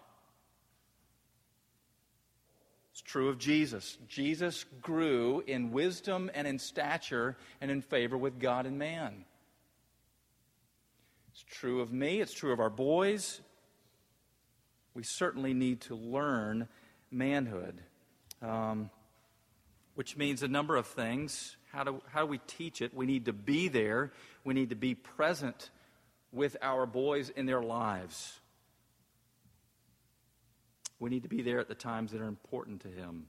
It's true of Jesus. Jesus grew in wisdom and in stature and in favor with God and man. It's true of me. It's true of our boys. We certainly need to learn manhood, which means a number of things. How do we teach it? We need to be there. We need to be present with our boys in their lives. We need to be there at the times that are important to him.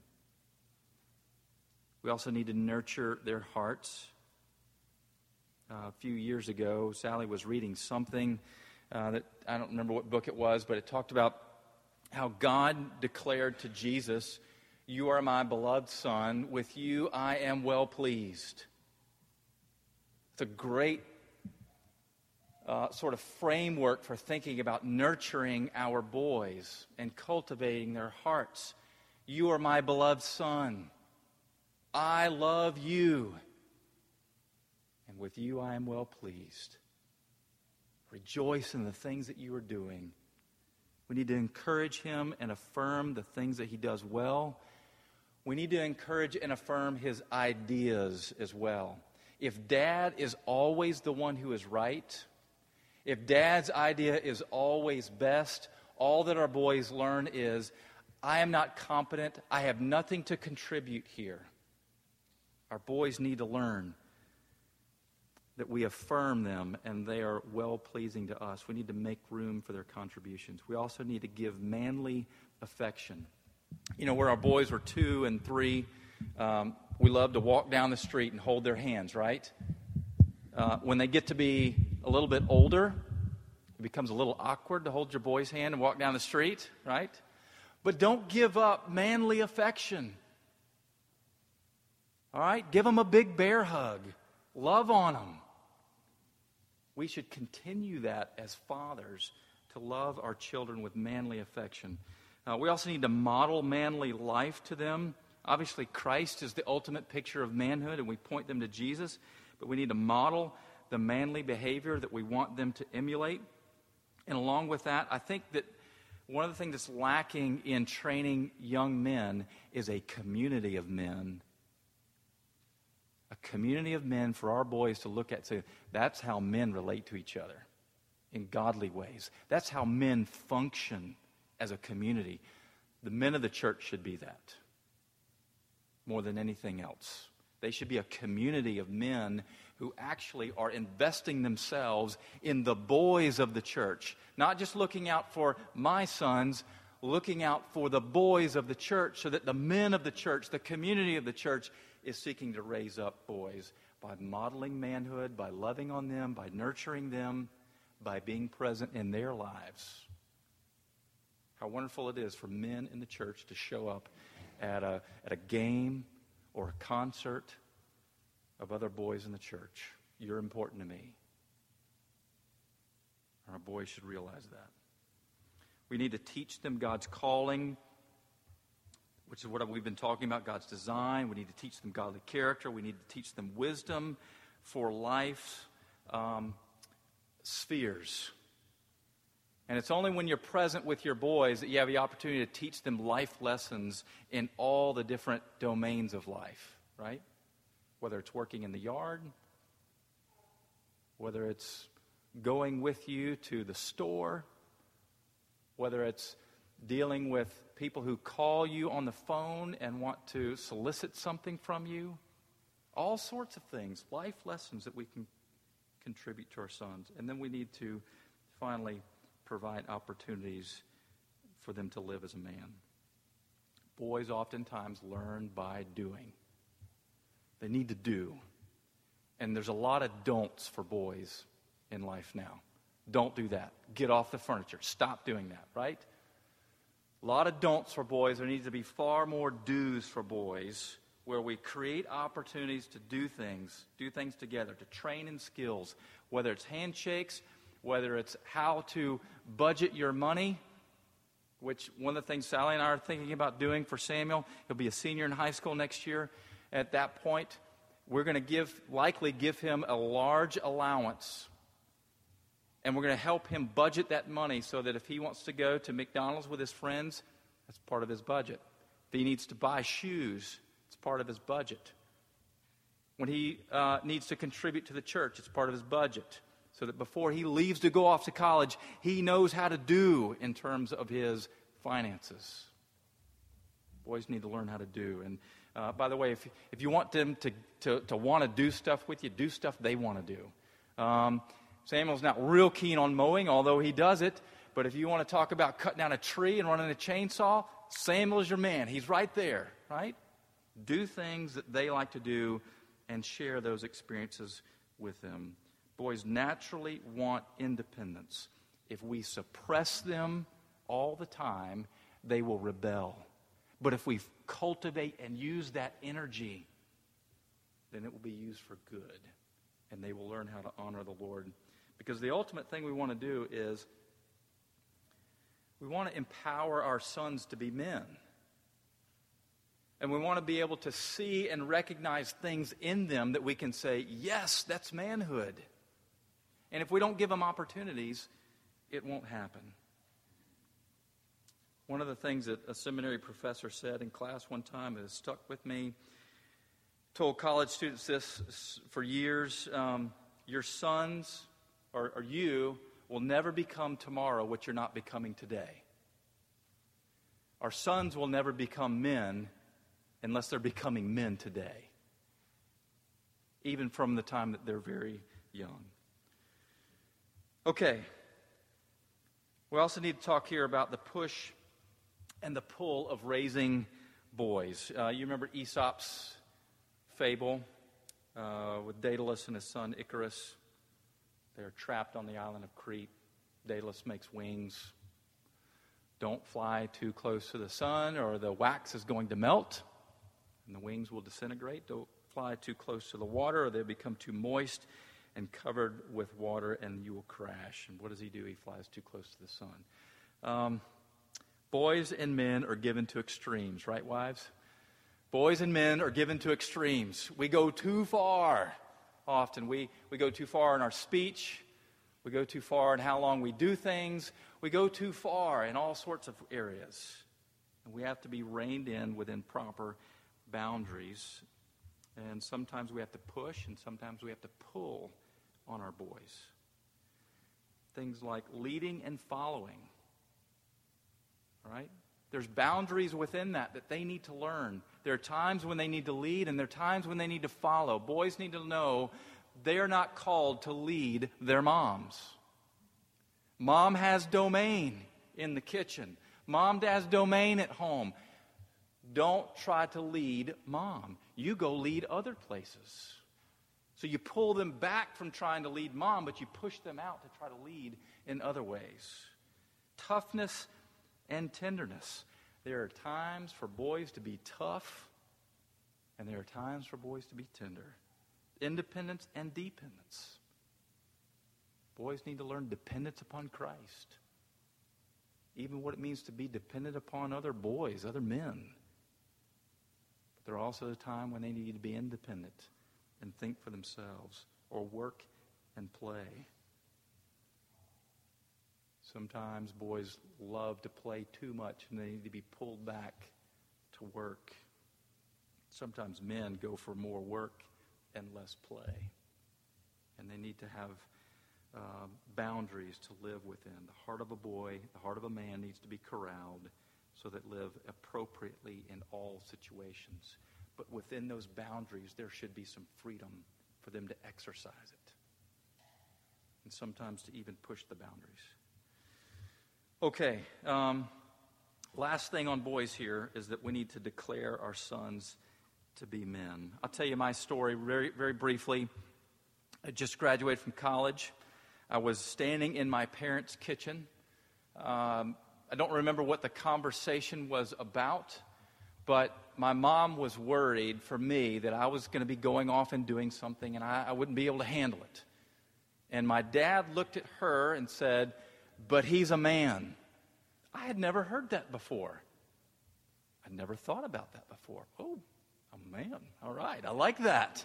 We also need to nurture their hearts. A few years ago, Sally was reading something that I don't remember what book it was, but it talked about how God declared to Jesus, "You are my beloved Son. With you I am well pleased." It's a great sort of framework for thinking about nurturing our boys and cultivating their hearts. You are my beloved Son. I love you. And with you I am well pleased. Rejoice in the things that you are doing. We need to encourage him and affirm the things that he does well. We need to encourage and affirm his ideas as well. If Dad is always the one who is right, if Dad's idea is always best, all that our boys learn is, I am not competent, I have nothing to contribute here. Our boys need to learn that we affirm them and they are well-pleasing to us. We need to make room for their contributions. We also need to give manly affection. You know, where our boys were 2 and 3, we love to walk down the street and hold their hands, right? When they get to be a little bit older, it becomes a little awkward to hold your boy's hand and walk down the street, right? But don't give up manly affection. All right? Give them a big bear hug. Love on them. We should continue that as fathers, to love our children with manly affection. We also need to model manly life to them. Obviously, Christ is the ultimate picture of manhood, and we point them to Jesus. But we need to model the manly behavior that we want them to emulate. And along with that, I think that one of the things that's lacking in training young men is a community of men. A community of men for our boys to look at and say, that's how men relate to each other in godly ways. That's how men function as a community. The men of the church should be that more than anything else. They should be a community of men who actually are investing themselves in the boys of the church. Not just looking out for my sons, looking out for the boys of the church, so that the men of the church, the community of the church, is seeking to raise up boys by modeling manhood, by loving on them, by nurturing them, by being present in their lives. How wonderful it is for men in the church to show up at a game or a concert of other boys in the church. You're important to me. Our boys should realize that. We need to teach them God's calling, which is what we've been talking about, God's design. We need to teach them godly character. We need to teach them wisdom for life's spheres. And it's only when you're present with your boys that you have the opportunity to teach them life lessons in all the different domains of life, right? Whether it's working in the yard, whether it's going with you to the store, whether it's dealing with people who call you on the phone and want to solicit something from you. All sorts of things, life lessons that we can contribute to our sons. And then we need to finally provide opportunities for them to live as a man. Boys oftentimes learn by doing. They need to do. And there's a lot of don'ts for boys in life now. Don't do that. Get off the furniture. Stop doing that, right? A lot of don'ts for boys. There needs to be far more do's for boys, where we create opportunities to do things together, to train in skills, whether it's handshakes, whether it's how to budget your money, which one of the things Sally and I are thinking about doing for Samuel. He'll be a senior in high school next year. At that point, we're going to likely give him a large allowance. And we're going to help him budget that money so that if he wants to go to McDonald's with his friends, that's part of his budget. If he needs to buy shoes, it's part of his budget. When he needs to contribute to the church, it's part of his budget. So that before he leaves to go off to college, he knows how to do in terms of his finances. Boys need to learn how to do. And by the way, if you want them to want to do stuff with you, do stuff they want to do. Samuel's not real keen on mowing, although he does it. But if you want to talk about cutting down a tree and running a chainsaw, Samuel's your man. He's right there, right? Do things that they like to do and share those experiences with them. Boys naturally want independence. If we suppress them all the time, they will rebel. But if we cultivate and use that energy, then it will be used for good. And they will learn how to honor the Lord. Because the ultimate thing we want to do is we want to empower our sons to be men. And we want to be able to see and recognize things in them that we can say, yes, that's manhood. And if we don't give them opportunities, it won't happen. One of the things that a seminary professor said in class one time that has stuck with me, told college students this for years, your sons or you will never become tomorrow what you're not becoming today. Our sons will never become men unless they're becoming men today, even from the time that they're very young. Okay. We also need to talk here about the push and the pull of raising boys. You remember Aesop's fable with Daedalus and his son Icarus. They're trapped on the island of Crete. Daedalus makes wings. Don't fly too close to the sun or the wax is going to melt and the wings will disintegrate. Don't fly too close to the water or they'll become too moist and covered with water and you will crash. And what does he do? He flies too close to the sun. Boys and men are given to extremes, right, wives? Boys and men are given to extremes. We go too far often. We go too far in our speech. We go too far in how long we do things. We go too far in all sorts of areas. And we have to be reined in within proper boundaries. And sometimes we have to push and sometimes we have to pull on our boys. Things like leading and following. All right? There's boundaries within that they need to learn. There are times when they need to lead and there are times when they need to follow. Boys need to know they are not called to lead their moms. Mom has domain in the kitchen. Mom has domain at home. Don't try to lead mom. You go lead other places. So you pull them back from trying to lead mom, but you push them out to try to lead in other ways. Toughness and tenderness. There are times for boys to be tough, and there are times for boys to be tender. Independence and dependence. Boys need to learn dependence upon Christ. Even what it means to be dependent upon other boys, other men. But there are also a time when they need to be independent and think for themselves or work and play. Sometimes boys love to play too much and they need to be pulled back to work. Sometimes men go for more work and less play. And they need to have boundaries to live within. The heart of a boy, the heart of a man needs to be corralled so that live appropriately in all situations. But within those boundaries, there should be some freedom for them to exercise it. And sometimes to even push the boundaries. Okay, last thing on boys here is that we need to declare our sons to be men. I'll tell you my story very, very briefly. I just graduated from college. I was standing in my parents' kitchen. I don't remember what the conversation was about, but my mom was worried for me that I was going to be going off and doing something and I wouldn't be able to handle it. And my dad looked at her and said, "But he's a man." I had never heard that before. I'd never thought about that before. Oh, a man. All right, I like that.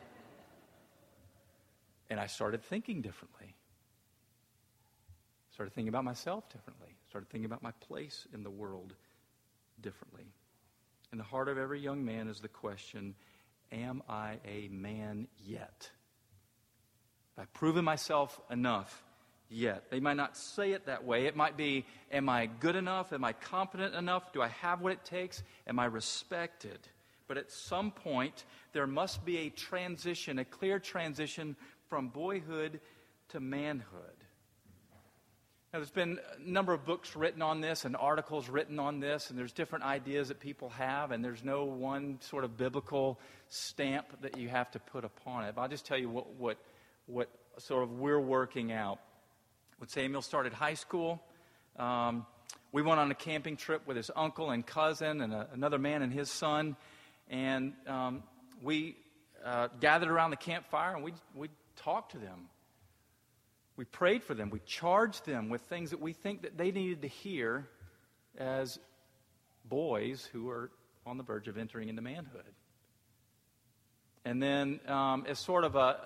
And I started thinking differently. Started thinking about myself differently. Started thinking about my place in the world differently. In the heart of every young man is the question, am I a man yet? Have I proven myself enough yet? They might not say it that way. It might be, am I good enough? Am I competent enough? Do I have what it takes? Am I respected? But at some point, there must be a transition, a clear transition from boyhood to manhood. Now, there's been a number of books written on this and articles written on this, and there's different ideas that people have, and there's no one sort of biblical stamp that you have to put upon it. But I'll just tell you what sort of we're working out. When Samuel started high school, we went on a camping trip with his uncle and cousin and another man and his son, and we gathered around the campfire and we talked to them. We prayed for them. We charged them with things that we think that they needed to hear as boys who are on the verge of entering into manhood. And then, as sort of a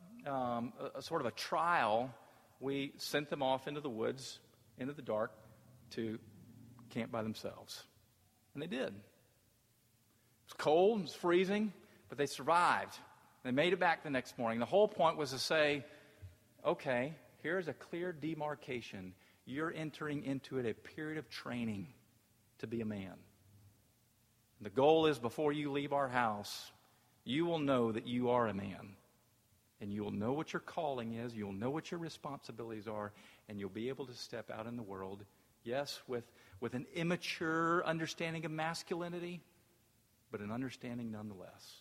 trial, we sent them off into the woods, into the dark, to camp by themselves. And they did. It was cold, it was freezing, but they survived. They made it back the next morning. The whole point was to say, okay, here's a clear demarcation. You're entering into a period of training to be a man. The goal is before you leave our house, you will know that you are a man. And you will know what your calling is, you'll know what your responsibilities are, and you'll be able to step out in the world, yes, with an immature understanding of masculinity, but an understanding nonetheless.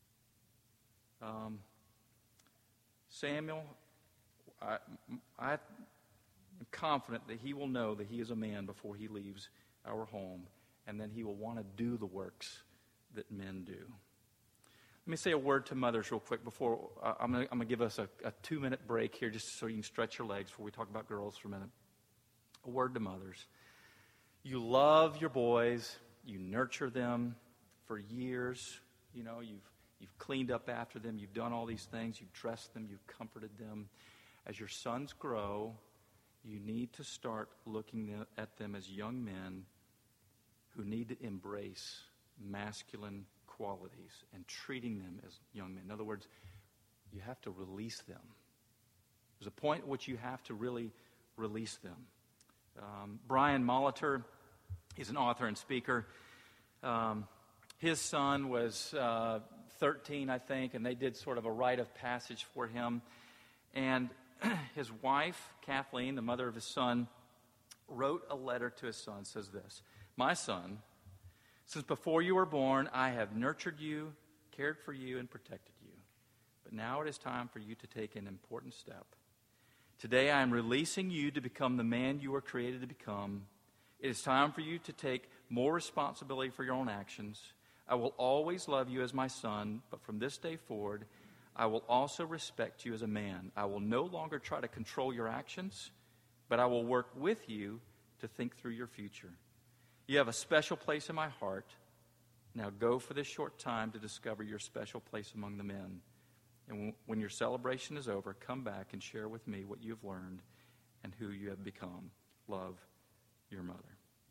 Samuel, I'm confident that he will know that he is a man before he leaves our home, and then he will want to do the works that men do. Let me say a word to mothers real quick before I'm going to give us a 2-minute break here just so you can stretch your legs before we talk about girls for a minute. A word to mothers. You love your boys. You nurture them for years. You know, you've cleaned up after them. You've done all these things. You've dressed them. You've comforted them. As your sons grow, you need to start looking at them as young men who need to embrace masculine qualities and treating them as young men. In other words, you have to release them. There's a point at which you have to really release them. Brian Molitor, he's an author and speaker. His son was 13, I think, and they did sort of a rite of passage for him. And his wife, Kathleen, the mother of his son, wrote a letter to his son. It says this, "My son, since before you were born, I have nurtured you, cared for you, and protected you. But now it is time for you to take an important step. Today I am releasing you to become the man you were created to become. It is time for you to take more responsibility for your own actions. I will always love you as my son, but from this day forward, I will also respect you as a man. I will no longer try to control your actions, but I will work with you to think through your future. You have a special place in my heart. Now go for this short time to discover your special place among the men. And when your celebration is over, come back and share with me what you've learned and who you have become. Love, your mother."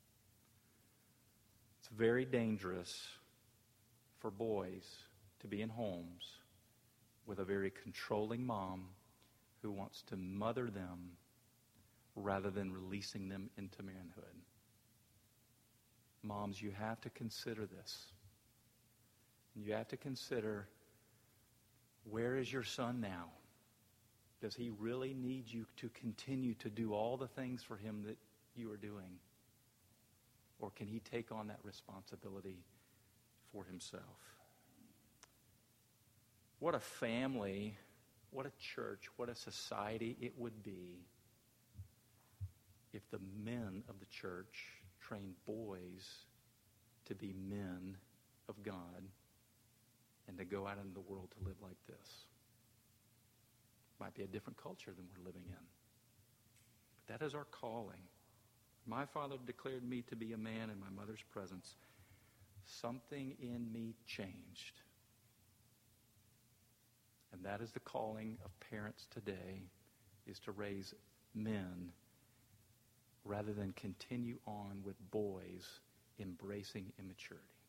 It's very dangerous for boys to be in homes with a very controlling mom who wants to mother them rather than releasing them into manhood. Moms, you have to consider this. You have to consider, where is your son now? Does he really need you to continue to do all the things for him that you are doing? Or can he take on that responsibility for himself? What a family, what a church, what a society it would be if the men of the church trained boys to be men of God and to go out into the world to live like this. Might be a different culture than we're living in. But that is our calling. My father declared me to be a man in my mother's presence. Something in me changed. And that is the calling of parents today, is to raise men rather than continue on with boys embracing immaturity.